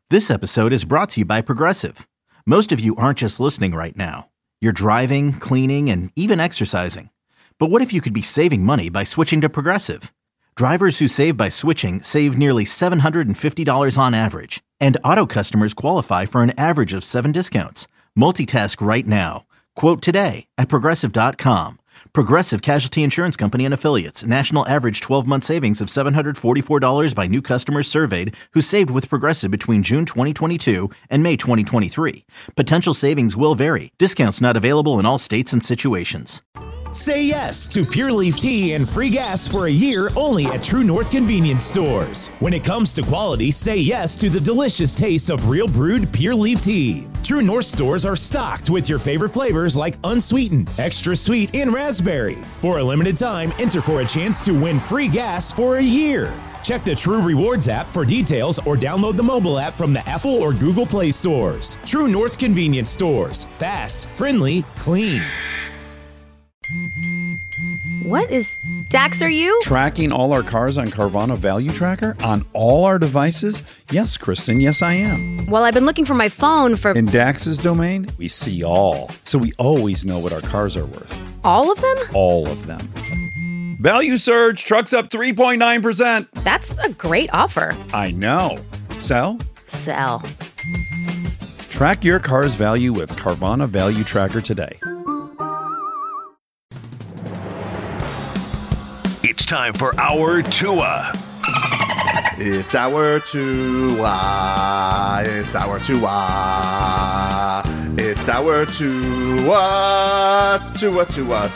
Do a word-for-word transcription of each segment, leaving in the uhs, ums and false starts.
This episode is brought to you by Progressive. Most of you aren't just listening right now. You're driving, cleaning, and even exercising. But what if you could be saving money by switching to Progressive? Drivers who save by switching save nearly seven hundred fifty dollars on average. And auto customers qualify for an average of seven discounts. Multitask right now. Quote today at Progressive dot com. Progressive Casualty Insurance Company and Affiliates. National average twelve-month savings of seven hundred forty-four dollars by new customers surveyed who saved with Progressive between June twenty twenty-two and May twenty twenty-three. Potential savings will vary. Discounts not available in all states and situations. Say yes to Pure Leaf Tea and free gas for a year only at True North Convenience Stores. When it comes to quality, say yes to the delicious taste of real brewed Pure Leaf Tea. True North stores are stocked with your favorite flavors like unsweetened, extra sweet, and raspberry. For a limited time, enter for a chance to win free gas for a year. Check the True Rewards app for details or download the mobile app from the Apple or Google Play stores. True North Convenience Stores. Fast, friendly, clean. What is Dax, are you? Tracking all our cars on Carvana Value Tracker on all our devices? Yes, Kristen, yes, I am. Well, I've been looking for my phone for... In Dax's domain, we see all. So we always know what our cars are worth. All of them? All of them. Value surge, trucks up three point nine percent. That's a great offer. I know. Sell? Sell. Track your car's value with Carvana Value Tracker today. It's time for Our Tua. It's our Tua. It's our Tua. It's our Tua. Tua, Tua,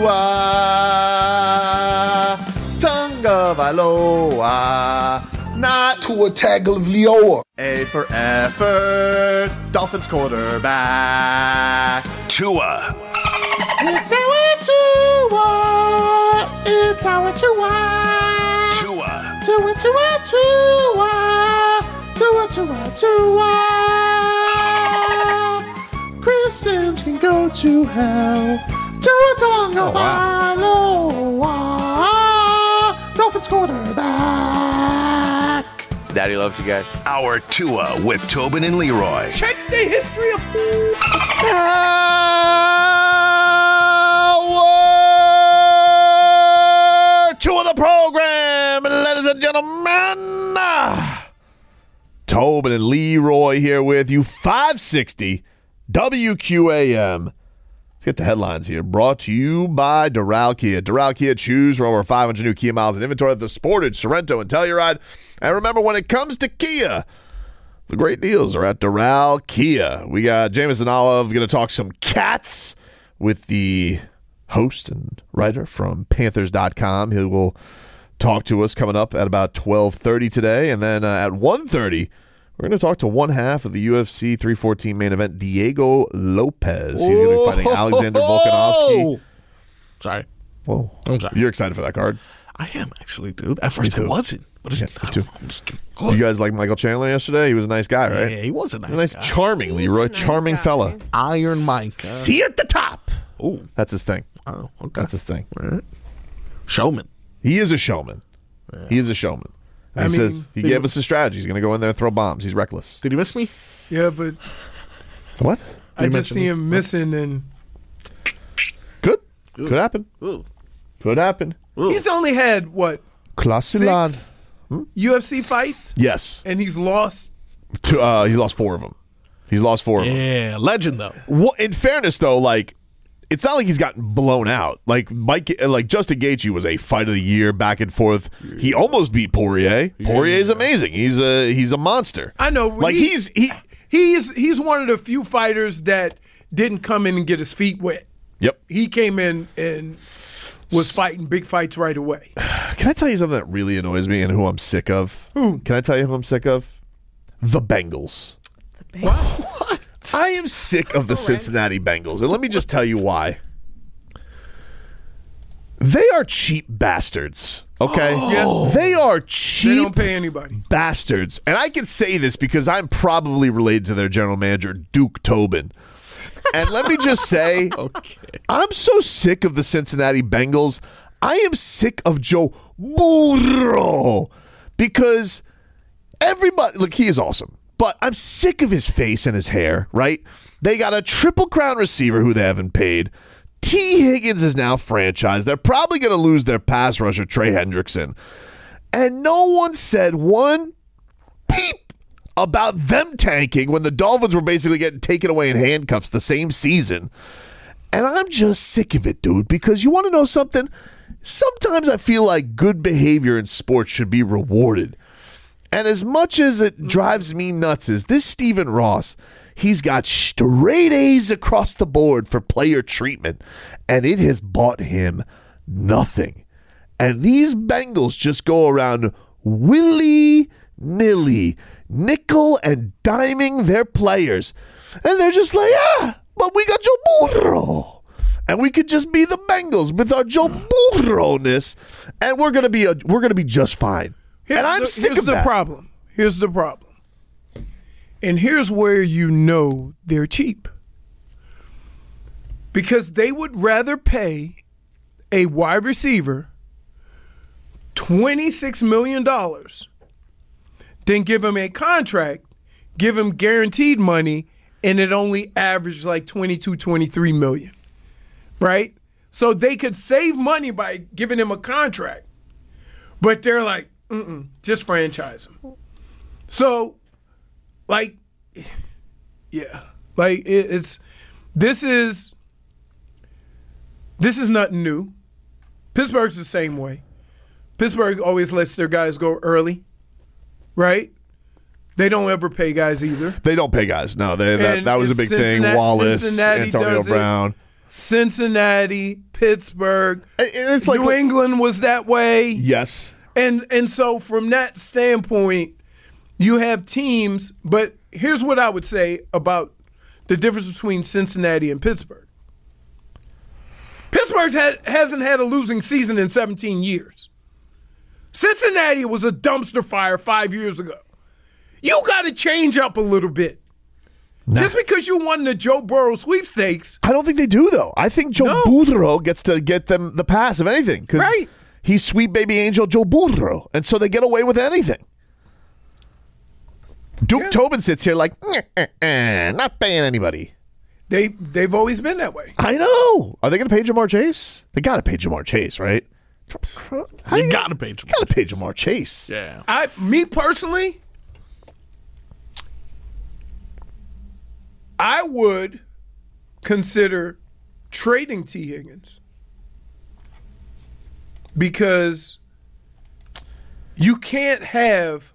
Tua. Tonga Vailoa. Not Tua Tagovailoa. A for effort. Dolphins quarterback. Tua. It's our Tua. It's our Tua. Tua. Tua, Tua, Tua. Tua, Tua, Tua. Chris Sims can go to hell. Tua Tonga Vailoa. Dolphins quarterback. Daddy loves you guys. Our Tua with Tobin and Leroy. Check the history of food. Two of the program, ladies and gentlemen. Tobin and Leroy here with you. five sixty W Q A M. Let's get the headlines here. Brought to you by Doral Kia. Doral Kia, choose from over five hundred new Kia miles in inventory at the Sportage, Sorrento, and Telluride. And remember, when it comes to Kia, the great deals are at Doral Kia. We got Jameson Olive going to talk some cats with the host and writer from Panthers dot com. He will talk to us coming up at about twelve thirty today. And then uh, at one thirty, we're going to talk to one half of the U F C three fourteen main event, Diego Lopez. He's going to be fighting Alexander Volkanovski. Sorry. Whoa. I'm sorry. You're excited for that card? I am, actually, dude. At first I wasn't. But it's, Yeah, me too. I'm just kidding. You guys like Michael Chandler yesterday? He was a nice guy, right? Yeah, he was a nice, He's a nice, guy. charming Leroy, nice charming guy. fella. Iron Mike. See at the top. Ooh. That's his thing. Oh, okay. That's his thing. All right. Showman. He is a showman. Yeah. He is a showman. He I mean, says he he- gave us a strategy. He's going to go in there and throw bombs. He's reckless. Did he miss me? Yeah, but What? I you just mention see me? him missing, and Good. Could happen. Ooh. Could happen. Ooh. he's only had what Classilan. six U F C fights, Yes. and he's lost. To, uh, he lost four of them. He's lost four of them. Yeah, legend, though. Well, in fairness, though, like, it's not like he's gotten blown out. Like Mike, like Justin Gaethje was a fight of the year, back and forth. He almost beat Poirier. Poirier's amazing. He's a he's a monster. I know. Like he- he's he. He's he's one of the few fighters that didn't come in and get his feet wet. Yep. He came in and was fighting big fights right away. Can I tell you something that really annoys me and who I'm sick of? Who? Can I tell you who I'm sick of? The Bengals. What? I am sick of the Cincinnati Bengals, and let me just tell you why. They are cheap bastards, okay? Yeah. They are They cheap don't pay anybody. bastards. And I can say this because I'm probably related to their general manager, Duke Tobin. And let me just say, Okay. I'm so sick of the Cincinnati Bengals. I am sick of Joe Burrow because everybody, look, he is awesome. But I'm sick of his face and his hair, right? They got a triple crown receiver who they haven't paid. T. Higgins is now franchised. They're probably going to lose their pass rusher, Trey Hendrickson. And no one said one peep about them tanking when the Dolphins were basically getting taken away in handcuffs the same season. And I'm just sick of it, dude, because you want to know something? Sometimes I feel like good behavior in sports should be rewarded. And as much as it drives me nuts is this Stephen Ross, he's got straight A's across the board for player treatment, and it has bought him nothing. And these Bengals just go around willy-nilly, nickel and diming their players. And they're just like, ah, but we got Joe Burrow. And we could just be the Bengals with our Joe Burrow-ness, and we're gonna be a, we're gonna be just fine. Here's and I'm the, sick here's of the that. problem. Here's the problem. And here's where you know they're cheap. Because they would rather pay a wide receiver twenty-six million dollars than give him a contract, give him guaranteed money, and it only averaged like twenty-two, twenty-three million. Right? So they could save money by giving him a contract. But they're like, mm-mm, just franchise him. So, like, yeah. Like, it, it's, this is, this is nothing new. Pittsburgh's the same way. Pittsburgh always lets their guys go early, right? They don't ever pay guys either. They don't pay guys. No, they, that, And that was a big Cincinnati- thing. Wallace, Cincinnati Antonio does it. Brown. Cincinnati, Pittsburgh, And it's like New England was that way. Yes. And and so from that standpoint, you have teams, but here's what I would say about the difference between Cincinnati and Pittsburgh. Pittsburgh had, hasn't had a losing season in seventeen years. Cincinnati was a dumpster fire five years ago. You got to change up a little bit. No. Just because you won the Joe Burrow sweepstakes. I don't think they do, though. I think Joe No. Burrow gets to get them the pass of anything. 'Cause Right. he's sweet baby angel Joe Burrow. And so they get away with anything. Duke Yeah. Tobin sits here like, "Eh, eh, eh, not paying anybody. They, they've always been that way. I know. Are they going to pay Jamar Chase? They got to pay Jamar Chase, right? How You gotta pay Jamar. Got to pay Jamar Chase. Yeah. I, me personally, I would consider trading T. Higgins because you can't have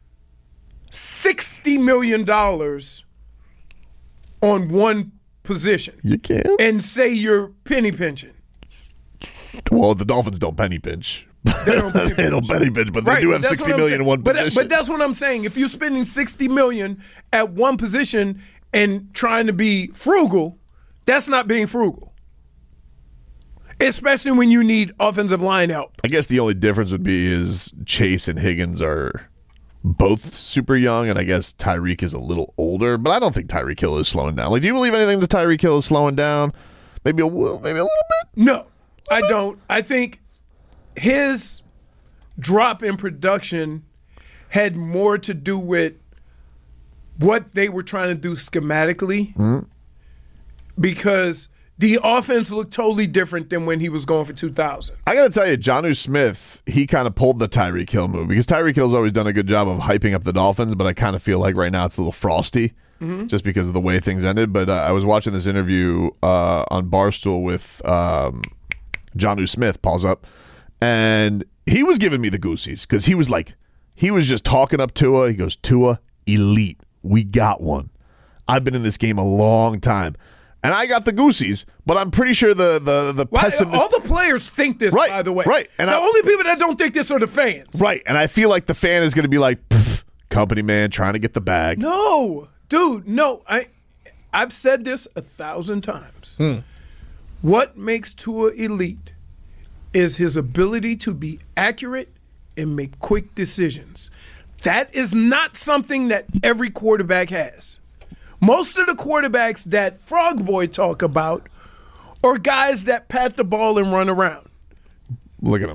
sixty million dollars on one position You can. and say you're penny pinching. Well, the Dolphins don't penny pinch. They don't penny They don't penny pinch, but they Right, do have that's sixty what I'm million saying. in one but, position. But that's what I'm saying. If you're spending sixty million at one position and trying to be frugal, that's not being frugal. Especially when you need offensive line help. I guess the only difference would be is Chase and Higgins are both super young, and I guess Tyreek is a little older, but I don't think Tyreek Hill is slowing down. Like, do you believe anything that Tyreek Hill is slowing down? Maybe a, maybe a little bit? No, I don't. I think his drop in production had more to do with what they were trying to do schematically Mm-hmm. because the offense looked totally different than when he was going for two thousand. I got to tell you, Jonnu Smith, he kind of pulled the Tyreek Hill move because Tyreek Hill's always done a good job of hyping up the Dolphins, but I kind of feel like right now it's a little frosty Mm-hmm. just because of the way things ended. But uh, I was watching this interview uh, on Barstool with um, Jonnu Smith, pause up, and he was giving me the goosies because he was like, he was just talking up Tua. He goes, Tua, elite. We got one. I've been in this game a long time. And I got the goosies, but I'm pretty sure the the the Well, pessimist. all the players think this, Right, by the way. right. And the I- only people that don't think this are the fans. Right, and I feel like the fan is going to be like, "Pff, company man trying to get the bag. No, dude, no. I, I've said this a thousand times. Hmm. What makes Tua elite is his ability to be accurate and make quick decisions. That is not something that every quarterback has. Most of the quarterbacks that Frog Boy talk about are guys that pat the ball and run around. Look at him.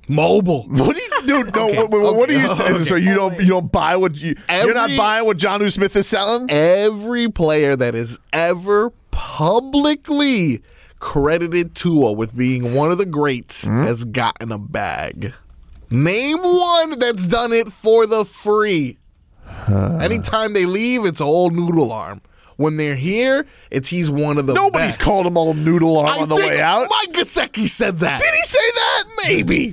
Mobile. What do you do? No, Okay, what, what, what okay, are you saying? okay. So you don't you don't buy what you you're not Every- buying what Jonnu Smith is selling? Every player that has ever publicly credited Tua with being one of the greats has gotten a bag. Name one that's done it for the free. Anytime they leave, it's a whole noodle arm. When they're here, it's he's one of the Nobody's best. called him all noodle arm I on the think way out. Mike Gesicki said that. Did he say that? Maybe.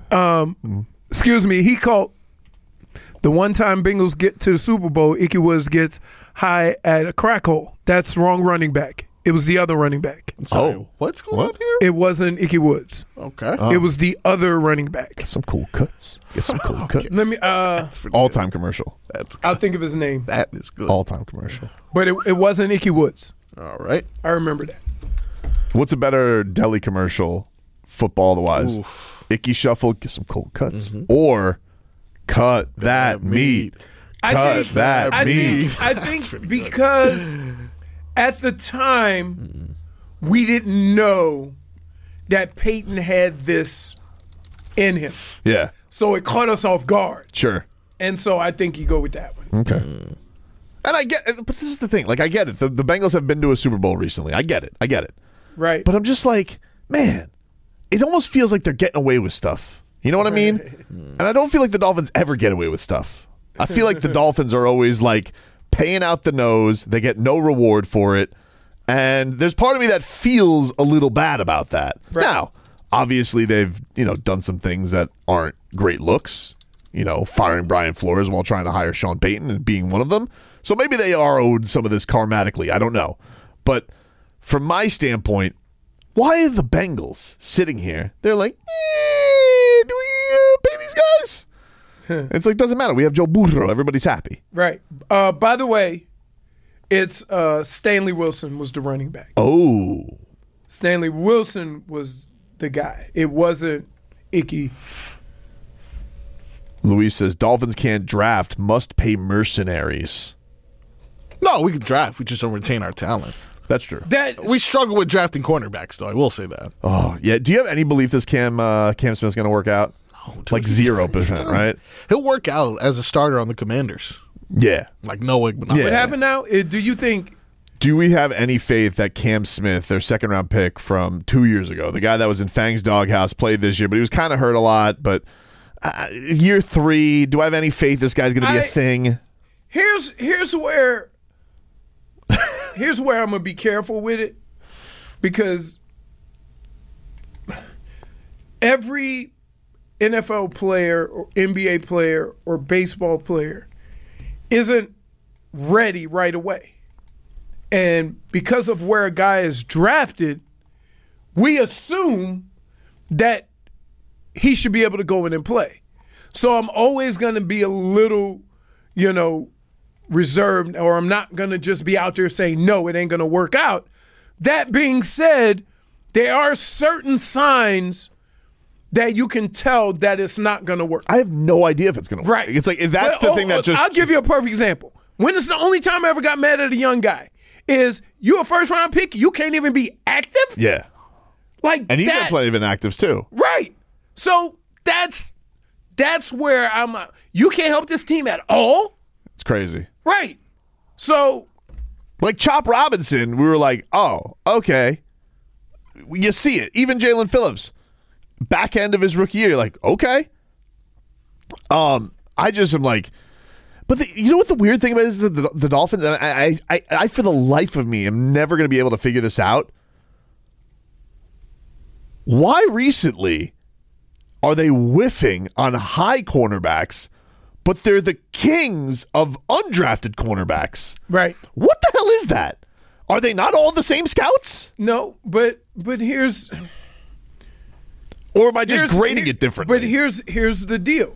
Excuse me, he called the one time Bengals get to the Super Bowl, Ickey Woods gets high at a crack hole. That's wrong running back. It was the other running back. Sorry, Oh. what's going What? on here? It wasn't Ickey Woods. Okay. It was the other running back. Get some cool cuts. Get some cool cuts. Let me uh All time commercial. That's I'll think of his name. that is good. All time commercial. But it, it wasn't Ickey Woods. All right. I remember that. What's a better deli commercial, football wise? Oof. Icky Shuffle, get some cold cuts, or cut that, That meat. meat. I Cut think that I meat. think, I think because at the time we didn't know that Peyton had this in him. Yeah, So it caught us off guard. sure. And so I think you go with that one. Okay. And I get, but this is the thing. Like, I get it. The, the Bengals have been to a Super Bowl recently. I get it. I get it. Right. But I'm just like, man, it almost feels like they're getting away with stuff. You know what I mean? And I don't feel like the Dolphins ever get away with stuff. I feel like the Dolphins are always like paying out the nose. They get no reward for it. And there's part of me that feels a little bad about that. Right. Now, obviously they've, you know, done some things that aren't great looks. You know, firing Brian Flores while trying to hire Sean Payton and being one of them. So maybe they are owed some of this karmatically. I don't know. But from my standpoint, why are the Bengals sitting here? They're like, eh, do we uh, pay these guys? It's like, doesn't matter. We have Joe Burrow. Everybody's happy. Right. Uh, by the way, it's uh, Stanley Wilson was the running back. Oh. Stanley Wilson was the guy. It wasn't Ickey. Luis says, Dolphins can't draft, must pay mercenaries. No, we can draft. We just don't retain our talent. That's true. That We struggle with drafting cornerbacks, though. I will say that. Oh, yeah. Do you have any belief this Cam uh, Cam Smith's going to work out? Oh, dude, Like he's- zero he's percent, done. right? He'll work out as a starter on the Commanders. Yeah. Like no but not Yeah. what happened now? Uh, do you think? Do we have any faith that Cam Smith, their second round pick from two years ago, the guy that was in Fang's doghouse, played this year, but he was kind of hurt a lot. But uh, year three, do I have any faith this guy's going to be a I- thing? Here's here's where here's where I'm gonna be careful with it, because every N F L player or N B A player or baseball player isn't ready right away. And because of where a guy is drafted, we assume that he should be able to go in and play. So I'm always going to be a little, you know, reserved, or I'm not going to just be out there saying, no, it ain't going to work out. That being said, there are certain signs that you can tell that it's not going to work. I have no idea if it's going to work. Right. It's like, that's But, the oh, thing that oh, just. I'll give you a perfect example. When it's the only time I ever got mad at a young guy is you a first round pick, you can't even be active? Yeah. Like And he's that. got plenty of inactives, too. Right. So that's that's where I'm uh, you can't help this team at all? It's crazy. Right. So Like Chop Robinson, we were like, oh, okay. You see it. Even Jalen Phillips, back end of his rookie year, like, okay. Um, I just am like, but the, you know what the weird thing about it is the, the, the Dolphins, and I, I, I, I, for the life of me, am never going to be able to figure this out. Why recently are they whiffing on high cornerbacks, but they're the kings of undrafted cornerbacks? right. What the hell is that? Are they not all the same scouts? No, but but here's Or am I just here's- grading here- it differently? But here's here's the deal.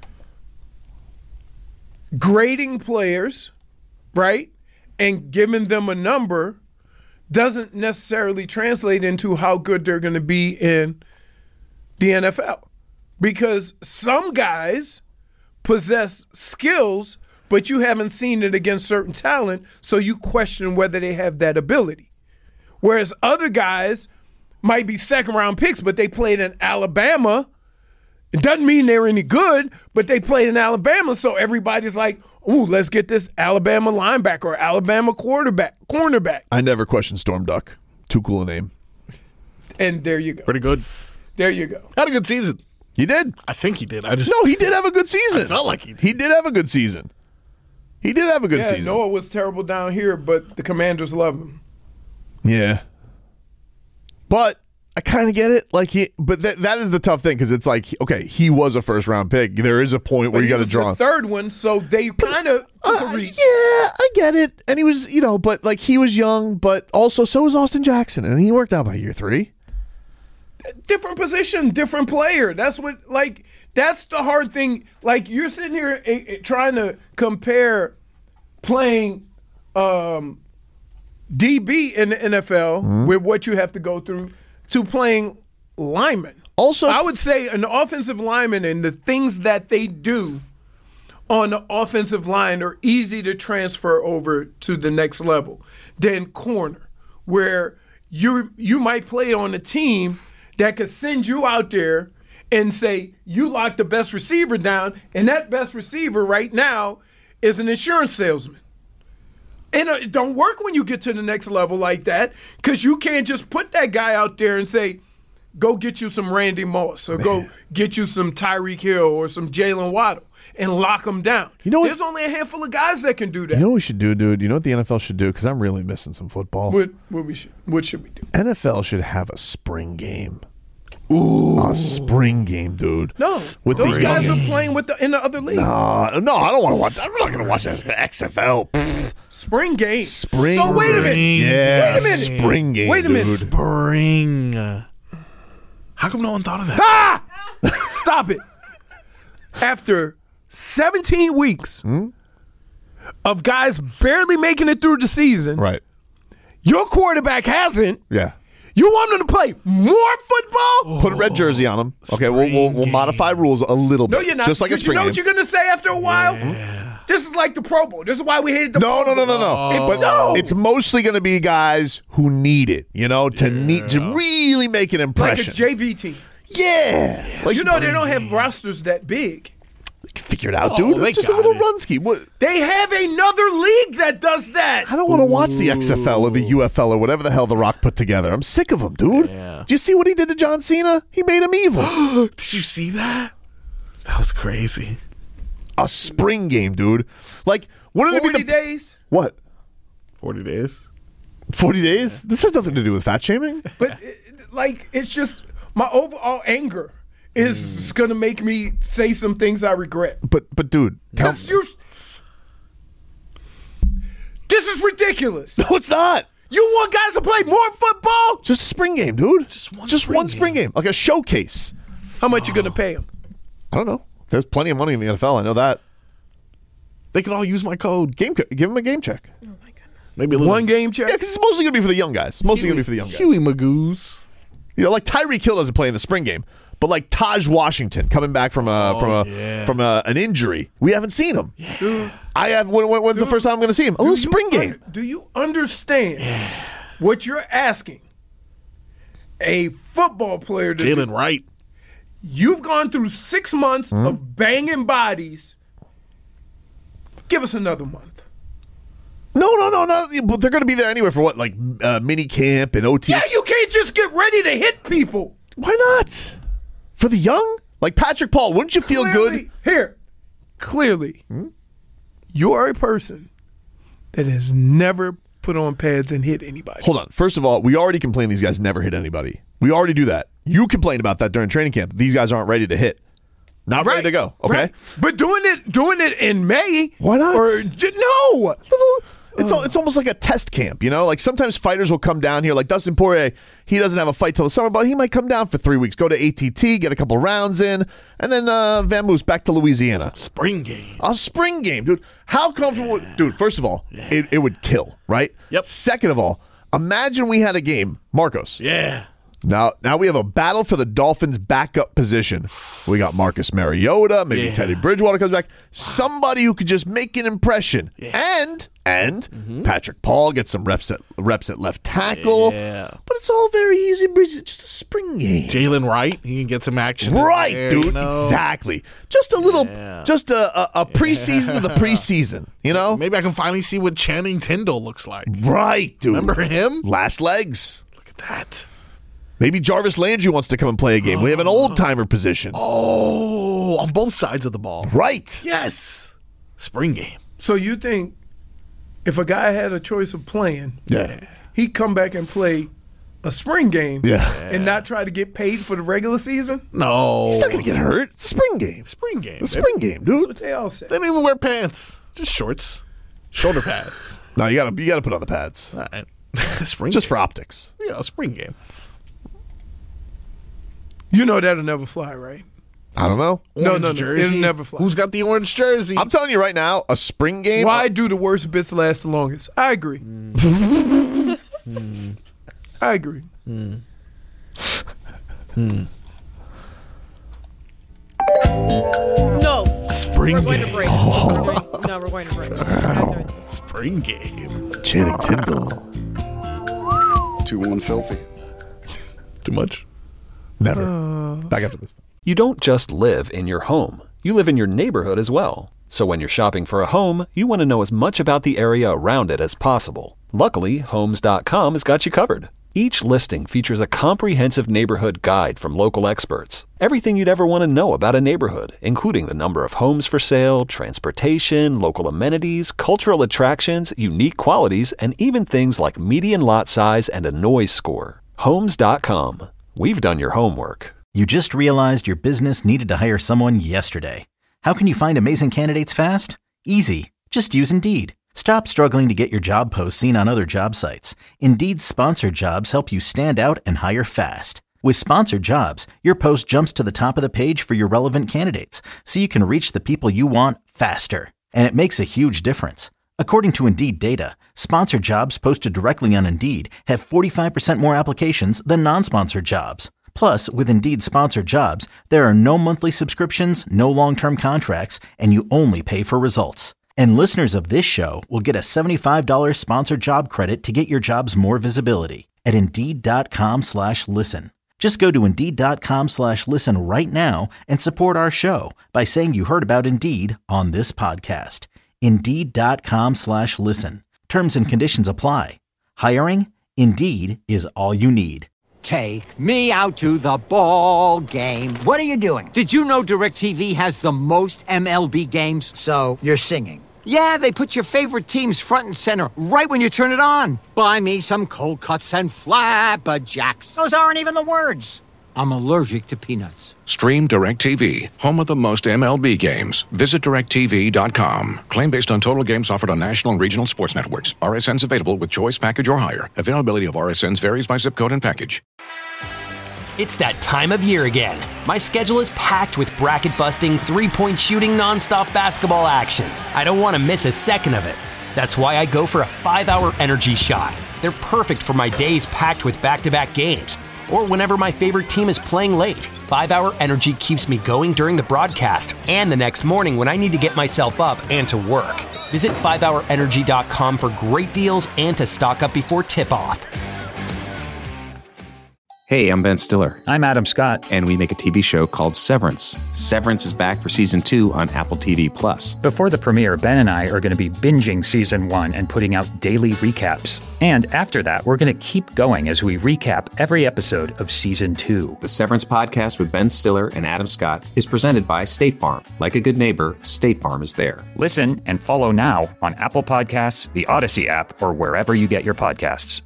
Grading players, right, and giving them a number doesn't necessarily translate into how good they're going to be in the N F L. Because some guys possess skills, but you haven't seen it against certain talent, so you question whether they have that ability. Whereas other guys might be second round picks, but they played in Alabama It doesn't mean they're any good, but they played in Alabama, so everybody's like, ooh, let's get this Alabama linebacker or Alabama quarterback, cornerback. I never questioned Storm Duck. Too cool a name. And there you go. Pretty good. There you go. Had a good season. He did. I think he did. I just No, he did have a good season. I felt like he did. He did have a good season. He did have a good Yeah, season. Noah was terrible down here, but the Commanders love him. Yeah. But I kind of get it. Like he, but that that is the tough thing because it's like, okay, he was a first round pick. There is a point where But you he got to was draw. the third one, so they kind of took Uh, a reach. yeah, I get it. And he was, you know, but like he was young, but also so was Austin Jackson, and he worked out by year three. Different position, different player. That's what, like, that's the hard thing. Like, you're sitting here eh, eh, trying to compare playing um, D B in the N F L Mm-hmm. with what you have to go through to playing lineman. Also, I would say an offensive lineman and the things that they do on the offensive line are easy to transfer over to the next level than corner, where you you might play on a team that could send you out there and say you lock the best receiver down, and that best receiver right now is an insurance salesman. And it don't work when you get to the next level like that, because you can't just put that guy out there and say, go get you some Randy Moss or go get you some Tyreek Hill or some Jalen Waddle and lock them down. You know what- There's only a handful of guys that can do that. you know what we should do, dude? You know what the N F L should do? Because I'm really missing some football. what, what, we should, what should we do? N F L should have a spring game. Ooh, a spring game, dude. No, with those the guys young- are playing with the in the other league. Uh, no, I don't want to watch. I'm not going to watch that X F L. Pfft. Spring game. Spring. So wait a minute. Yeah, Wait a minute. spring game. Wait a minute. dude. Spring. How come no one thought of that? Ah! Stop it. After seventeen weeks Hmm? of guys barely making it through the season, Right. your quarterback hasn't. Yeah. You want them to play more football? Put a red jersey on them. Okay, we'll we'll, we'll modify rules a little bit. No, you're not. Just like a 'Cause spring you know game. what you're going to say after a while? This is like the Pro Bowl. This is why we hated the No, Pro no, no, Bowl. no, no. If- But no. it's mostly going to be guys who need it, you know, to need to really make an like a impression. J V team. yeah. Like, you know they don't have rosters that big. figure it out, Oh, dude. they It's just a got little it. run ski. What? They have another league that does that. I don't want to watch the X F L or the U F L or whatever the hell The Rock put together. I'm sick of him, dude. Yeah. Do you see what he did to John Cena? He made him evil. Did you see that? That was crazy. A spring game, dude. Like, wouldn't it forty be the days. what? Forty days. Forty days? This has nothing to do with fat shaming. But, it, like, it's just my overall anger is going to make me say some things I regret. But but dude, tell Because you're. This is ridiculous. no, it's not. You want guys to play more football? Just a spring game, dude. Just one Just spring one spring game. like a showcase. How much you going to pay them? I don't know. There's plenty of money in the N F L. I know that. They can all use my code. Game, give him a game check. Maybe a little One game check? Yeah, because it's mostly gonna be for the young guys. Mostly gonna be for the young guys. Huey Magoos. You know, like Tyreek Hill doesn't play in the spring game, but like Taj Washington coming back from a from a yeah. from a, an injury, we haven't seen him. I have. When, when- when's the first time I'm going to see him? A little Do you spring game. under- do you understand what you're asking a football player to do? Jalen Wright. You've gone through six months Hmm? of banging bodies. Give us another month. No, no, no, no. But they're going to be there anyway for what, like uh, mini camp and O T. Yeah, you can't just get ready to hit people. Why not? For the young, like Patrick Paul, wouldn't you feel Clearly- good? Here, clearly, Hmm? you are a person that has never put on pads and hit anybody. Hold on. First of all, we already complain these guys never hit anybody. We already do that. You complained about that during training camp. These guys aren't ready to hit. Not ready to go. Okay. Right. But doing it, doing it in May. Why not? Or j- no. Little, it's al- it's almost like a test camp, you know. Like sometimes fighters will come down here. Like Dustin Poirier, he doesn't have a fight till the summer, but he might come down for three weeks, go to A T T, get a couple rounds in, and then uh, Van Moose back to Louisiana. Spring game. A spring game, dude. How comfortable, dude? First of all, it, it would kill, right? Yep. Second of all, imagine we had a game, Marcos. Yeah. Now, now we have a battle for the Dolphins' backup position. We got Marcus Mariota, maybe Yeah. Teddy Bridgewater comes back. Somebody who could just make an impression. And and Mm-hmm. Patrick Paul gets some reps at reps at left tackle. Yeah. But but it's all very easy breezy. Just a spring game. Jalen Wright, he can get some action. Right, there, dude. You know? Exactly. Just a little, Yeah. just a, a, a preseason Yeah. to the preseason. You know? Maybe I can finally see what Channing Tindall looks like. Right, dude. Remember him? Last legs. Look at that. Maybe Jarvis Landry wants to come and play a game. We have an old timer position. Oh, on both sides of the ball. Right. Yes. Spring game. So you think if a guy had a choice of playing, Yeah. he'd come back and play a spring game Yeah. and not try to get paid for the regular season? No. He's not going to get hurt. It's a spring game. Spring game. It's a spring game, That's dude. what they all say. They don't even wear pants. Just shorts. Shoulder pads. No, you got to you got to put on the pads. All right. spring Just game. for optics. Yeah, spring game. You know that'll never fly, right? I don't know. No, Orange no, no. jersey. It'll never fly. Who's got the orange jersey? I'm telling you right now, a spring game. Why do the worst bits last the longest? I agree. I agree. No. Spring We're going game. to break. We're going- no, we're going to break. We're not doing this. Spring game. Channing Tindall. two one filthy. Too much? Never. Back after this. You don't just live in your home. You live in your neighborhood as well. So when you're shopping for a home, you want to know as much about the area around it as possible. Luckily, Homes dot com has got you covered. Each listing features a comprehensive neighborhood guide from local experts. Everything you'd ever want to know about a neighborhood, including the number of homes for sale, transportation, local amenities, cultural attractions, unique qualities, and even things like median lot size and a noise score. Homes dot com. We've done your homework. You just realized your business needed to hire someone yesterday. How can you find amazing candidates fast? Easy. Just use Indeed. Stop struggling to get your job posts seen on other job sites. Indeed's sponsored jobs help you stand out and hire fast. With sponsored jobs, your post jumps to the top of the page for your relevant candidates, so you can reach the people you want faster. And it makes a huge difference. According to Indeed data, sponsored jobs posted directly on Indeed have forty-five percent more applications than non-sponsored jobs. Plus, with Indeed sponsored jobs, there are no monthly subscriptions, no long-term contracts, and you only pay for results. And listeners of this show will get a seventy-five dollars sponsored job credit to get your jobs more visibility at Indeed.com slash listen. Just go to Indeed.com slash listen right now and support our show by saying you heard about Indeed on this podcast. Indeed.com slash listen. Terms and conditions apply. Hiring? Indeed is all you need. Take me out to the ball game. What are you doing? Did you know DirecTV has the most M L B games? So, you're singing. Yeah, they put your favorite teams front and center right when you turn it on. Buy me some cold cuts and flapjacks. Those aren't even the words. I'm allergic to peanuts. Stream DirecTV, home of the most M L B games. Visit direct T V dot com. Claim based on total games offered on national and regional sports networks. R S Ns available with choice package or higher. Availability of R S Ns varies by zip code and package. It's that time of year again. My schedule is packed with bracket-busting, three-point shooting, nonstop basketball action. I don't want to miss a second of it. That's why I go for a five-hour energy shot. They're perfect for my days packed with back-to-back games, or whenever my favorite team is playing late. five-hour energy keeps me going during the broadcast and the next morning when I need to get myself up and to work. Visit five hour energy dot com for great deals and to stock up before tip-off. Hey, I'm Ben Stiller. I'm Adam Scott. And we make a T V show called Severance. Severance is back for season two on Apple T V Plus. Before the premiere, Ben and I are going to be binging season one and putting out daily recaps. And after that, we're going to keep going as we recap every episode of season two. The Severance podcast with Ben Stiller and Adam Scott is presented by State Farm. Like a good neighbor, State Farm is there. Listen and follow now on Apple Podcasts, the Odyssey app, or wherever you get your podcasts.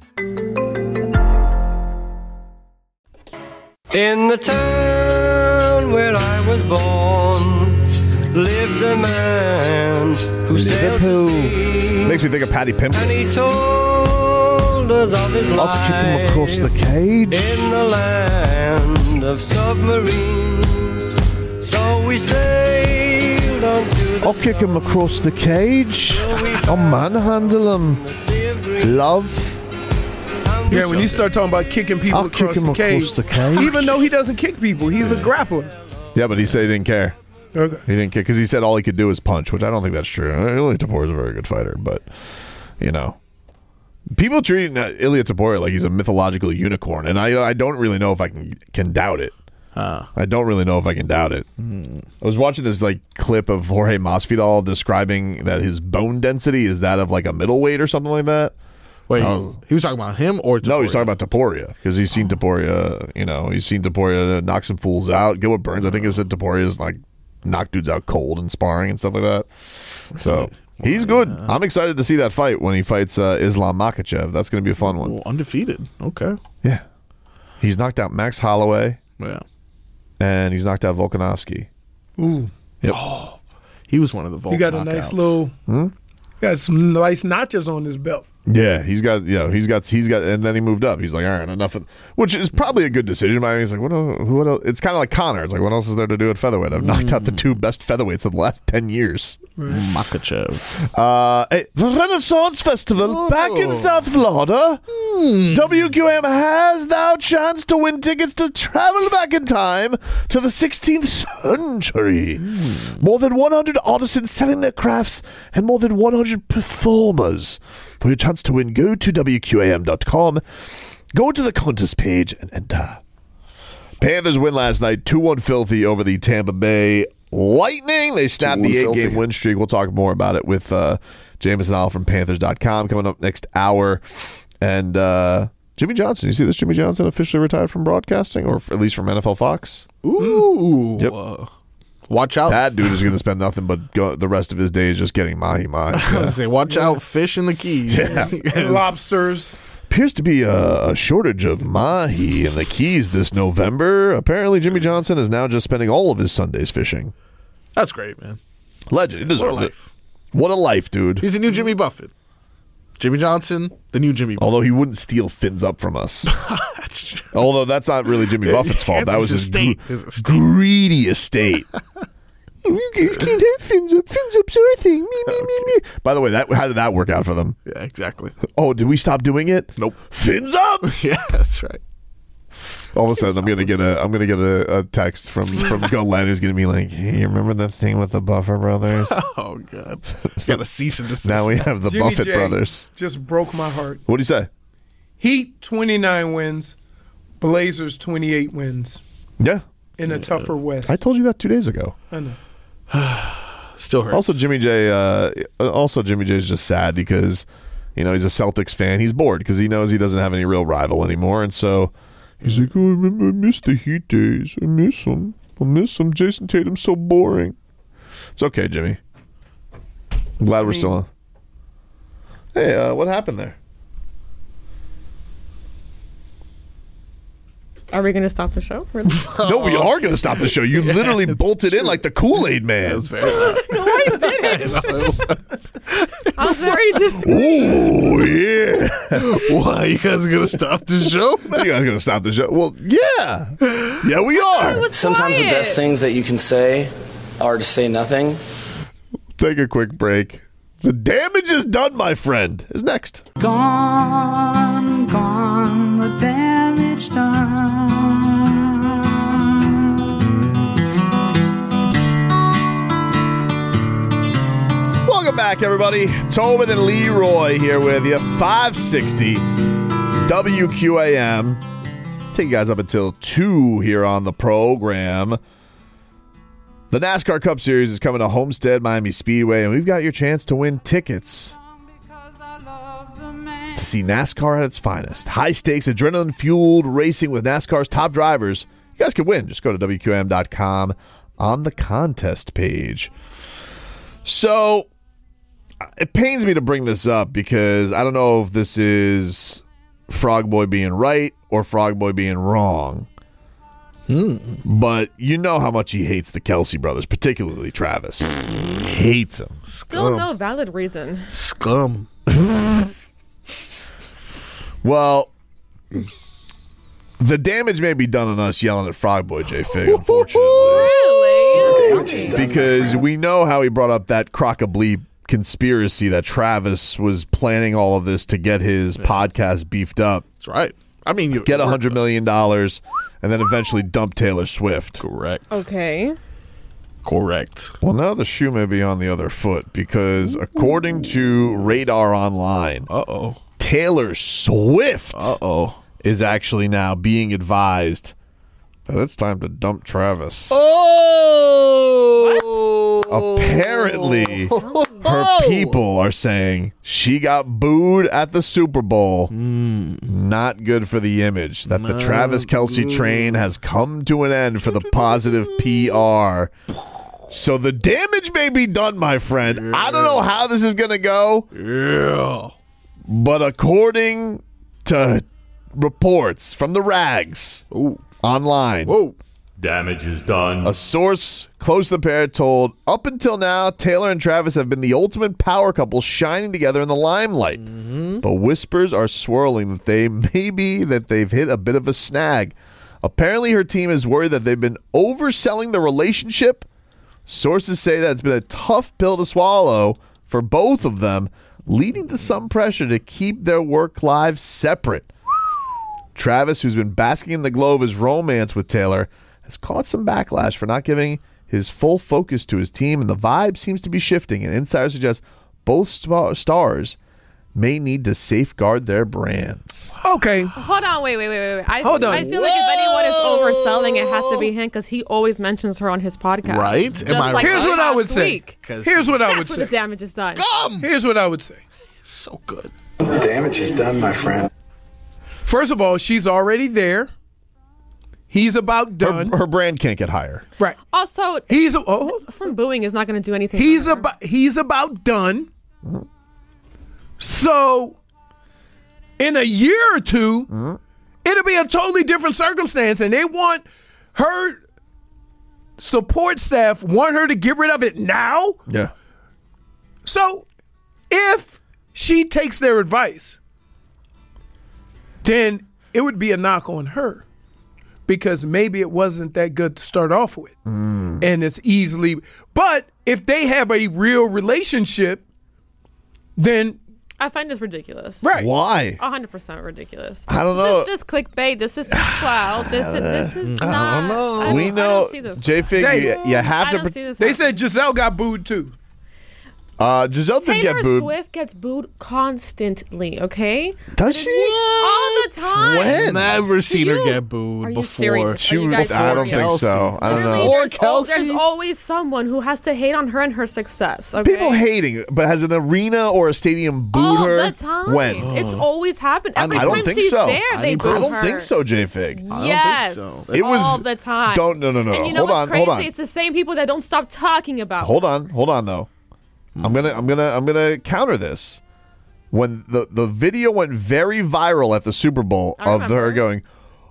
In the town where I was born lived a man who sailed to sea. Makes me think of Patty Pimpton. And he told us of his I'll life kick him across the cage in the land of submarines. So we sailed on to the I'll kick him across the cage. I'll manhandle him. Love. Yeah, when you start talking about kicking people I'll across, kick him the cage, across the cage. even though he doesn't kick people, he's a grappler. Yeah, but he said he didn't care. Okay. He didn't care because he said all he could do was punch, which I don't think that's true. Ilia Tapor is a very good fighter, but, you know, People treating uh, Ilya Taporia like he's a mythological unicorn, and I I don't really know if I can can doubt it. Huh. I don't really know if I can doubt it. Hmm. I was watching this like clip of Jorge Masvidal describing that his bone density is that of like a middleweight or something like that. Wait, was, he was talking about him or Taporia? No, he's talking about Taporia because he's seen Taporia. You know, he's seen Taporia knock some fools out. Gilbert Burns, I think, has said Taporia's like knock dudes out cold in sparring and stuff like that. So. He's good. I'm excited to see that fight when he fights uh, Islam Makhachev. That's going to be a fun one. Oh, undefeated. Okay. Yeah. He's knocked out Max Holloway. Yeah. And he's knocked out Volkanovski. Ooh. Yep. Oh, he was one of the Volk He got a knockouts. nice little, Hmm? got some nice notches on his belt. Yeah, he's got, yeah, he's got, he's got, and then he moved up. He's like, all right, enough of, which is probably a good decision. But he's like, what, el- who, what else? It's kind of like Connor. It's like, what else is there to do at featherweight? I've knocked out the two best featherweights of the last ten years. Makhachev. Uh, hey, the Renaissance Festival back in South Florida. W Q M has now chance to win tickets to travel back in time to the sixteenth century. More than one hundred artisans selling their crafts and more than one hundred performers. For your chance to win, go to W Q A M dot com, go to the contest page, and enter. Panthers win last night, two one filthy over the Tampa Bay Lightning. They snapped the eight-game win streak. We'll talk more about it with uh, Jameson Al from Panthers dot com coming up next hour. And uh, Jimmy Johnson. You see this? Jimmy Johnson officially retired from broadcasting, or at least from N F L Fox. Ooh. Yep. Uh, watch out. That dude is going to spend nothing but go, the rest of his days just getting mahi-mahi. I was going to say, watch out, fish in the Keys. Yeah. Lobsters. Appears to be a, a shortage of mahi in the Keys this November. Apparently, Jimmy Johnson is now just spending all of his Sundays fishing. That's great, man. Legend. It deserves What a it. life. What a life, dude. He's the new Jimmy Buffett. Jimmy Johnson, the new Jimmy Buffett. Although he wouldn't steal fins up from us. That's true. Although that's not really Jimmy Buffett's fault. It's That was his his estate. gr- His estate. greedy estate. You guys can't have fins up. Fins up's our thing. Me, me, me, me. By the way, that how did that work out for them? Yeah, exactly. Oh, did we stop doing it? Nope. Fins up. Yeah, that's right. All of a sudden, I'm gonna get a I'm gonna get a, a text from from Glenn who's gonna be like, "Hey, you remember the thing with the Buffer brothers? Oh God, got a cease and desist. Now we have the Jimmy Buffett J brothers." just broke my heart. What do you say? Heat twenty-nine wins, Blazers twenty-eight wins Yeah, in a tougher West. I told you that two days ago. I know. Still hurts. Also, Jimmy J. Uh, also, Jimmy J. is just sad because you know he's a Celtics fan. He's bored because he knows he doesn't have any real rival anymore, and so he's like, "Oh, I remember I miss the Heat days. I miss them. I miss them. Jason Tatum's so boring." It's okay, Jimmy. I'm glad we're still on. Hey, uh, what happened there? Are we going to stop the show? No, we are going to stop the show. You literally bolted in like the Kool-Aid man. That's very loud. No, I didn't. I was very dis- Oh, yeah. Why, you guys gonna stop the show? You guys going to stop the show? Well, yeah. Yeah, we are. Sometimes the best things that you can say are to say nothing. Take a quick break. The damage is done, my friend, is next. Gone, gone, the damage done. Welcome back, everybody. Tobin and Leroy here with you. five sixty W Q A M. Take you guys up until two here on the program. The NASCAR Cup Series is coming to Homestead Miami Speedway, and we've got your chance to win tickets to see NASCAR at its finest. High stakes, adrenaline fueled racing with NASCAR's top drivers. You guys can win. Just go to W Q M dot com on the contest page. So, it pains me to bring this up because I don't know if this is Frog Boy being right or Frog Boy being wrong. Hmm. But you know how much he hates the Kelsey brothers, particularly Travis. He hates them. Still no valid reason. Scum. Well, the damage may be done on us yelling at Frog Boy J Fig, unfortunately. Really? Because we know how he brought up that crock-a-bleep conspiracy that Travis was planning all of this to get his yeah. podcast beefed up. That's right. I mean, you get one hundred million dollars and then eventually dump Taylor Swift. Correct. Okay. Correct. Well, now the shoe may be on the other foot because according to Radar Online, uh-oh, Taylor Swift Uh-oh. is actually now being advised that it's time to dump Travis. Oh! Apparently, her people are saying she got booed at the Super Bowl. Mm. Not good for the image. That the Travis Kelce train has come to an end for the positive P R. So the damage may be done, my friend. Yeah. I don't know how this is going to go. Yeah. But according to reports from the rags Ooh. online, Whoa. damage is done. A source close to the pair told, up until now, Taylor and Travis have been the ultimate power couple shining together in the limelight. Mm-hmm. But whispers are swirling that they may be that they've hit a bit of a snag. Apparently, her team is worried that they've been overselling the relationship. Sources say that it's been a tough pill to swallow for both of them, leading to some pressure to keep their work lives separate. Travis, who's been basking in the glow of his romance with Taylor, has caught some backlash for not giving his full focus to his team, and the vibe seems to be shifting, and insiders suggest both star- stars may need to safeguard their brands. Okay. Hold on, wait, wait, wait, wait. wait. I, Hold on. I feel Whoa. like if anyone is overselling, it has to be him because he always mentions her on his podcast. Right? Just Am I like Here's what I would say. week. Here's what I would That's say. where the damage is done. Come! Here's what I would say. So good. Damage is done, my friend. First of all, she's already there. He's about done. Her, her brand can't get higher. Right. Also, he's oh, some booing is not going to do anything. He's about he's about done. Mm-hmm. So, in a year or two, mm-hmm. it'll be a totally different circumstance, and they want her support staff want her to get rid of it now. Yeah. So, if she takes their advice, then it would be a knock on her because maybe it wasn't that good to start off with. Mm. And it's easily, but if they have a real relationship, then I find this ridiculous. Right. Why? one hundred percent ridiculous. I don't this know. This is just clickbait. This is just clout. This is, this is I not. don't know. I don't, we know, J-Fig, They- you, you have I to. don't Pre- see this they said Giselle got booed too. uh, Giselle did Taylor get booed. Swift gets booed constantly, okay? Does she? All the time. When? Never seen her You- get booed Are you before. serious? She Are you was- guys I don't serious? think so. I don't Literally, know. There's, al- Kelsey? there's always someone who has to hate on her and her success. Okay? People hating, but has an arena or a stadium booed all her? the time. When? It's always happened. Every I don't time think she's so. there, I they don't, boo I don't her. think so, J-Fig. Yes, so. It was- all the time. Don't no no no. And you know hold what's on, crazy? hold on. It's the same people that don't stop talking about. Hold on, hold on though. I'm gonna I'm gonna I'm gonna counter this. When the, the video went very viral at the Super Bowl I of remember. her going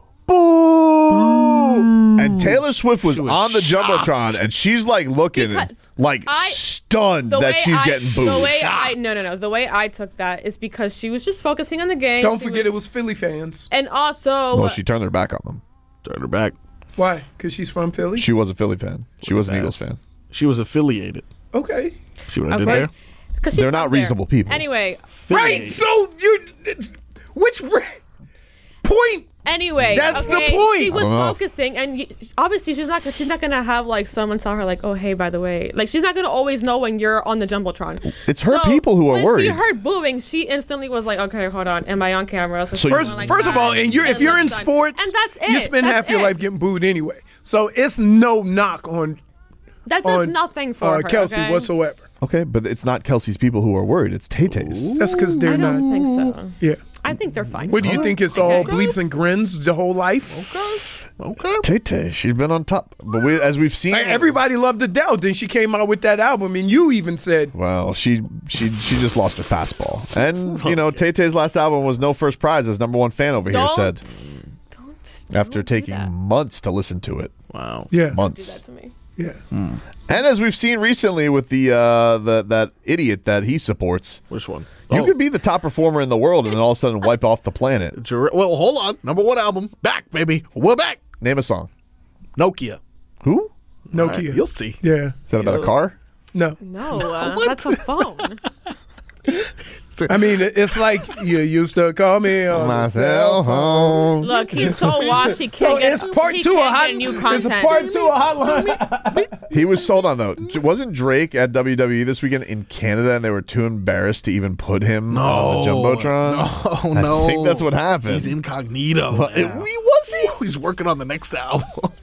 boo, and Taylor Swift was, was on the shocked. jumbotron, and she's like looking Because like I- stunned The that way she's I- getting booed. The way I no no no. The way I took that is because she was just focusing on the game. Don't She forget it was Philly fans. And also, well, she turned her back on them. Turned her back. Why? Because she's from Philly? She was a Philly fan. She was an bad. Eagles fan. She was affiliated. Okay. See what I did Okay. there? 'cause she's They're not from there. reasonable people. Anyway, Right. So you, which point? Anyway, That's the okay, point. She was I don't know. focusing, and y- obviously she's not. She's not gonna have like someone tell her like, "Oh, hey, by the way," like she's not gonna always know when you're on the jumbotron. It's her So, people who are when worried. she heard booing, she instantly was like, "Okay, hold on, am I on camera?" So, So she First, went like first of that, all, and you're if and you're in that's done. sports, and that's it. you spend That's half your it. life getting booed anyway. So it's no knock on That does on, nothing for uh, her. Kelsey okay? whatsoever. Okay, but it's not Kelsey's people who are worried. It's Tay-Tay's. That's because they're I don't not. think so. Yeah. I think they're fine. What do you think? It's all bleeps and grins the whole life. Okay. Tay-Tay, she's been on top. But we, as we've seen, Like, everybody loved Adele. Then she came out with that album, and you even said, well, she she she just lost her fastball. And you know, Tay-Tay's last album was no first prize, as number one fan over here Don't- said. Don't. After don't do taking that. months to listen to it. Wow. "Yeah, Do Months. that to me. yeah." And as we've seen recently with the uh, the that idiot that he supports, Which one? you Oh. could be the top performer in the world and then all of a sudden wipe off the planet. Jure- Well, hold on. Number one album. Back, baby. We're back. Name a song. Nokia. Who? Nokia. All right, you'll see. Yeah. Is that about a car? No. No, uh, that's a phone. I mean, it- it's like you used to call me on My my cell cell phone. phone. Look, he's so washed. He So can't get. it's part he two of can't hot. get new It's content. a part two of hotline. He was sold on, though. Wasn't Drake at W W E this weekend in Canada, and they were too embarrassed to even put him No. on the Jumbotron? No, I no. think that's what happened. He's incognito. Well, now. he was he? He's working on the next album.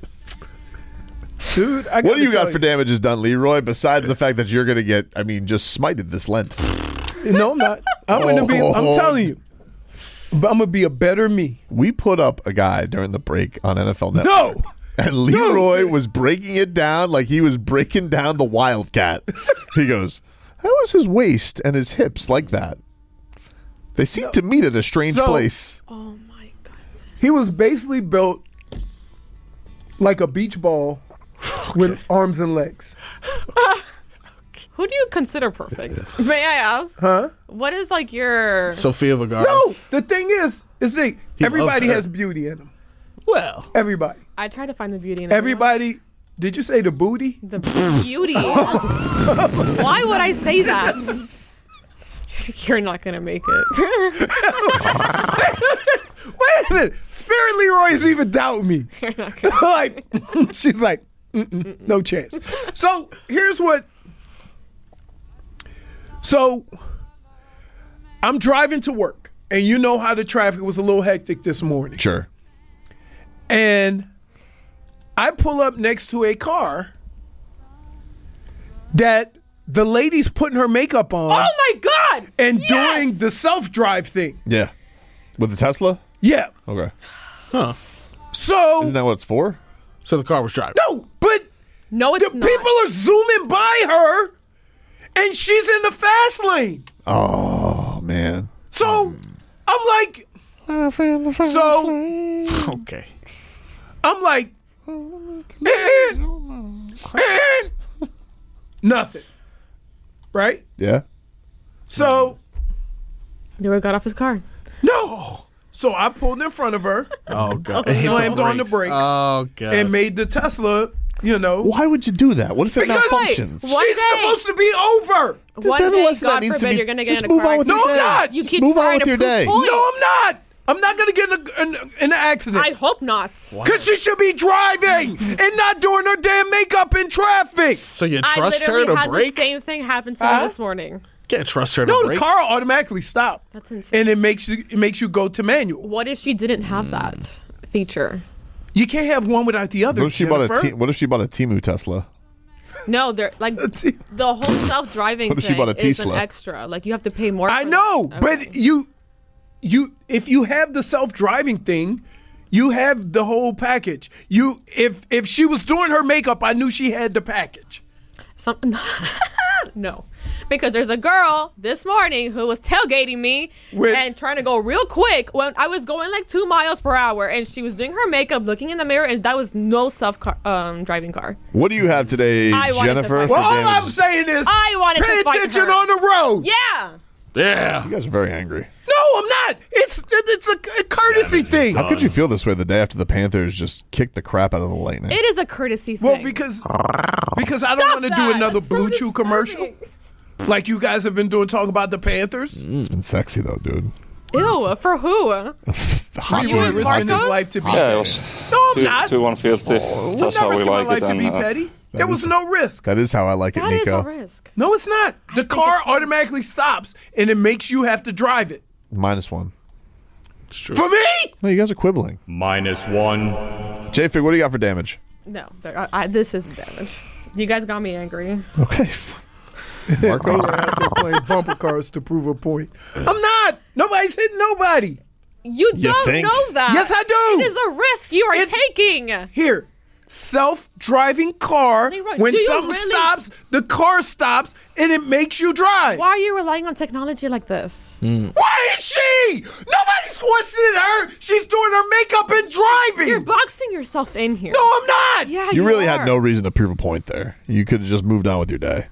Dude, I What do you got tell for damages done, Leroy, besides the fact that you're going to get, I mean, just smited this Lent? No, I'm not. I'm going to be, I'm telling you. But I'm going to be a better me. We put up a guy during the break on N F L Network. No! And Leroy no. was breaking it down like he was breaking down the Wildcat. He goes, how is his waist and his hips like that? They seem no. to meet at a strange so, place. Oh, my God. He was basically built like a beach ball okay. with arms and legs. Who do you consider perfect? May I ask? Huh? What is like your Sofia Vergara? No, the thing is, is that everybody has beauty in them. Well, everybody. I try to find the beauty in everybody. Everyone. Did you say the booty? The beauty. Why would I say that? You're not gonna make it. Wait a minute. Spirit Leroy's even doubting me. You're not gonna like, she's like, Mm-mm, no chance. So here's what. So I'm driving to work, and you know how the traffic was a little hectic this morning. Sure. And I pull up next to a car that the lady's putting her makeup on. Oh my God! And yes! doing the self-drive thing. Yeah. With the Tesla? Yeah. Okay. Huh. So isn't that what it's for? So the car was driving. No, but no, it's the not. people are zooming by her, and she's in the fast lane. Oh man. So I'm like, so okay. I'm like, eh, eh, nothing, right? Yeah. So Leroy got off his car. No. So I pulled in front of her. Oh God! Slammed on the brakes. Oh God! And made the Tesla. You know. Why would you do that? What if it because malfunctions? She's day, supposed to be over. One that day, a lesson God that needs forbid, to be, you're going to get just in a move car on with No, your I'm day. not. You keep move trying on with to your prove day. points. No, I'm not. I'm not going to get in, a, in, in an accident. I hope not. Because she should be driving and not doing her damn makeup in traffic. So you trust I her to had brake? The same thing happened to Huh? me this morning. Can't trust her to No, brake. the car automatically stopped. That's insane. And it makes you it makes you go to manual. What if she didn't have that feature? You can't have one without the other. What if she bought a Jennifer. T- What if she bought a Temu Tesla? No, they're like the whole self-driving What if she thing bought a is an Tesla? extra. Like you have to pay more. I for know, that. but Okay. you you if you have the self-driving thing, you have the whole package. You if if she was doing her makeup, I knew she had the package. Some, no, because there's a girl this morning who was tailgating me With- and trying to go real quick when I was going like two miles per hour, and she was doing her makeup, looking in the mirror, and that was no self car, um, driving car. What do you have today, I wanted to Jennifer? fight for Well, all I'm damages? saying is, I wanted pay to fight attention her. on the road. Yeah. Yeah. You guys are very angry. No, I'm not. It's it's a, a courtesy thing. How could you feel this way the day after the Panthers just kicked the crap out of the Lightning? It is a courtesy thing. Well, because because I don't want to do that. another That's so Blue Chew commercial, like you guys have been doing, talking about the Panthers. It's been sexy though, dude. Ew, for who? Hockey. Leroy risking his Marcos? life to be. Yeah, it was No, I'm two, not. two one filthy. We're That's not how we risking my like life it. to be And, uh, petty. There was no risk. That is how I like That it, is Nico. a risk. No, it's not. The car automatically stops, and it makes you have to drive it. Minus one. For me? No, you guys are quibbling. Minus one. J-Fig, what do you got for damage? No, there- I, I, this isn't damage. You guys got me angry. Okay. Marco out there playing bumper cars to prove a point. I'm not. Nobody's hitting nobody. You You don't think? know that. Yes, I do. It is a risk you are It's- taking. Here, self-driving car. Leroy, When do you something really- stops, the car stops, and it makes you drive. Why are you relying on technology like this? Why is she? Nobody's questioning her. She's doing her makeup and driving. You're boxing yourself in here. No, I'm not. Yeah, You you really are. had no reason to prove a point there. You could have just moved on with your day.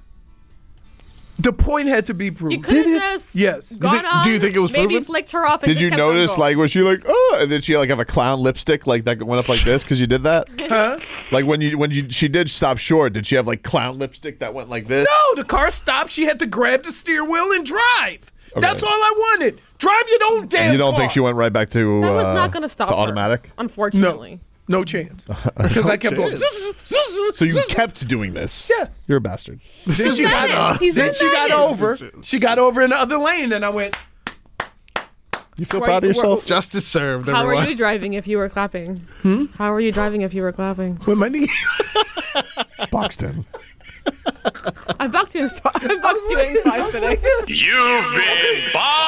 The point had to be proved. You could have just Yes. gone think- on. do you think it was maybe proven? flicked her off? And Did just you kept on notice, going. like, was she like, oh, and did she like have a clown lipstick like that went up like this because you did that? Huh? Like when you when you she did stop short, did she have like clown lipstick that went like this? No, the car stopped. She had to grab the steer wheel and drive. That's all I wanted. Drive your own damn You don't car. think she went right back to That was uh, not going to stop to her, automatic? Unfortunately. No chance. Because I kept going. So you kept doing this. Yeah. You're a bastard. Then she got uh, then she got over. She got over in the other lane, and I went. You feel Were proud you- of yourself? were- Justice served, How everyone. were you driving if you were clapping? Hmm? How were you driving if you were clapping? With my knee. Boxed in. I boxed you in twice. I boxed you in twice today. You've been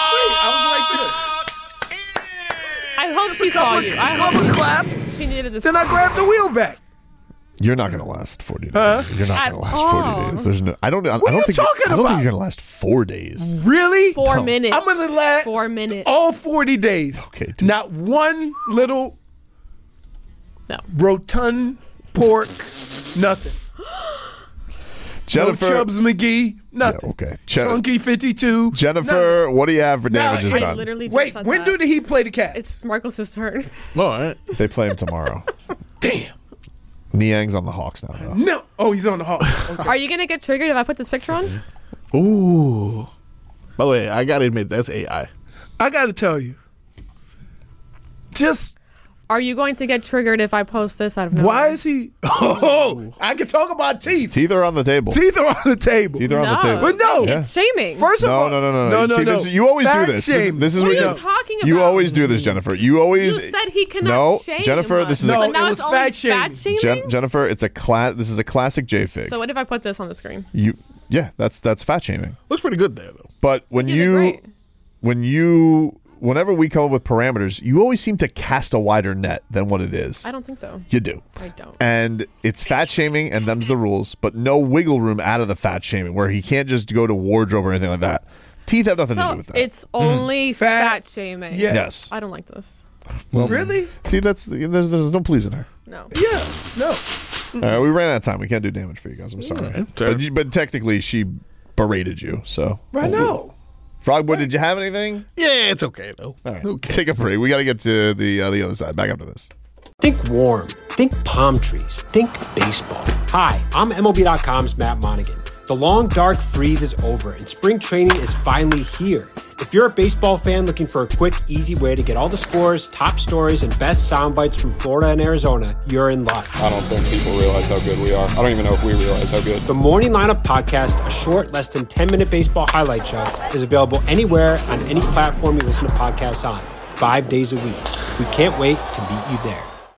I was like this. I hope she saw couple, you. I couple hope claps. she needed this. Then I grabbed the wheel back. You're not going to last forty days. Huh? You're not At going to last all. forty days. There's no. I don't. I, What I are don't you think. talking I don't about? think you're going to last four days. Really? Four minutes. I'm gonna last Four minutes. all forty days. Okay. Dude. Not one little No. rotund pork. Nothing. Jennifer. No Chubbs McGee. Nothing. Yeah, okay. Jen- Chunky fifty-two. Jennifer, what do you have for Nah, damages I done? Literally just Wait, said when that. did he play the cat? It's Marcos' turn. All right. They play him tomorrow. Damn. Niang's on the Hawks now, though. No. Oh, he's on the hawk. Okay. Are you gonna get triggered if I put this picture on? Ooh. By the way, I gotta admit that's A I. I got to tell you. Just Are you going to get triggered if I post this out of nowhere? why is he? Oh, I can talk about teeth. Teeth are on the table. Teeth are on the table. Teeth are on the No. table. But no. Yeah. It's shaming. First of No, all, no, no, no, no, no. no, See, no. this, you always Fat do this. This, shame. this is What what are you you talking You about? always do this, Jennifer. You always. You said he cannot no, shame. Jennifer. This is No, a, but now it it's was only fat shaming. fat shaming. Jen, Jennifer. It's a class. This is a classic J-Fig. So what if I put this on the screen? you, yeah, that's that's fat shaming. Looks pretty good there, though. But when You did you, great. when you, whenever we come up with parameters, you always seem to cast a wider net than what it is. I don't think so. You do. I don't. And it's fat shaming, and them's the rules, but no wiggle room out of the fat shaming, where he can't just go to wardrobe or anything like that. Teeth have nothing to So do with that. it's only Fat- fat, shaming. Yes. Yes. I don't like this. Well, Really? See, that's there's, there's no pleasing her. No. Yeah. No. All right, we ran out of time. We can't do damage for you guys. I'm sorry, right. but, you- but technically she berated you. So I know. Frogboy, did you have anything? Yeah, it's okay, though. All right, take a break. We got to get to the uh, the other side. Back after this. Think warm. Think palm trees. Think baseball. Hi, I'm M L B dot com's Matt Monaghan. The long, dark freeze is over, and spring training is finally here. If you're a baseball fan looking for a quick, easy way to get all the scores, top stories, and best sound bites from Florida and Arizona, you're in luck. I don't think people realize how good we are. I don't even know if we realize how good. The Morning Lineup Podcast, a short, less than ten-minute baseball highlight show, is available anywhere on any platform you listen to podcasts on, five days a week. We can't wait to meet you there.